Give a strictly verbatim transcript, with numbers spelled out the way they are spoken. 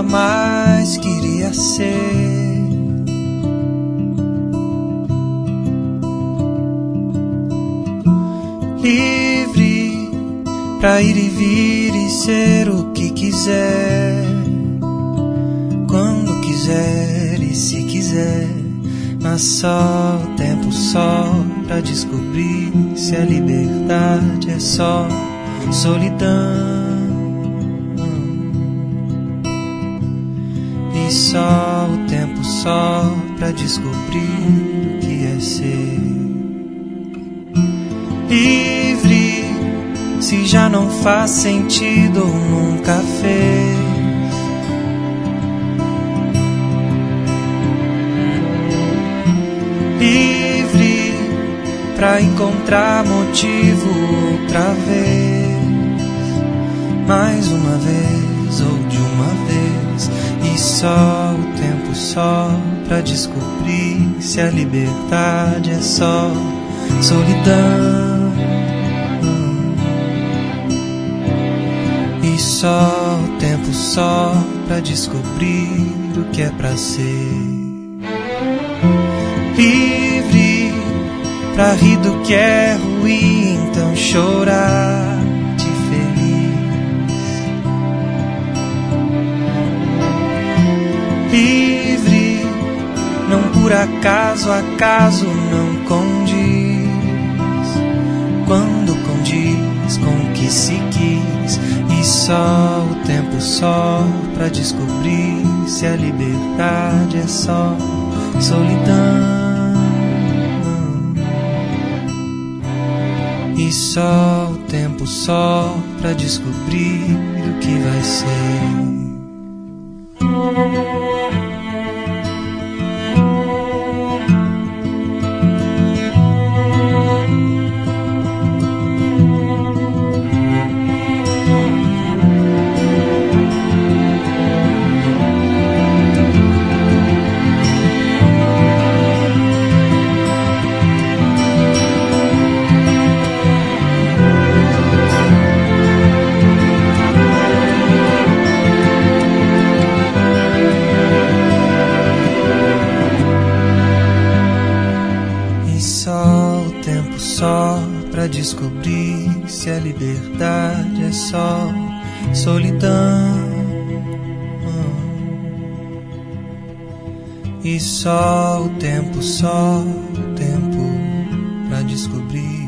mais queria ser. Livre pra ir e vir e ser o que quiser, quando quiser e se quiser, mas só o tempo só pra descobrir se a liberdade é só solidão. E só o tempo só pra descobrir o que é ser livre, se já não faz sentido ou nunca fez. Livre pra encontrar motivo outra vez, mais uma vez ou de uma vez. E só o tempo só pra descobrir se a liberdade é só solidão. E só o tempo só pra descobrir o que é pra ser livre, pra rir do que é ruim, então chorar de feliz. Livre, não por acaso, acaso não condiz, quando condiz com o que se quis. E só o tempo só pra descobrir se a liberdade é só solidão. E só o tempo só pra descobrir o que vai ser. Só pra descobrir se a liberdade é só solidão. E só o tempo, só o tempo pra descobrir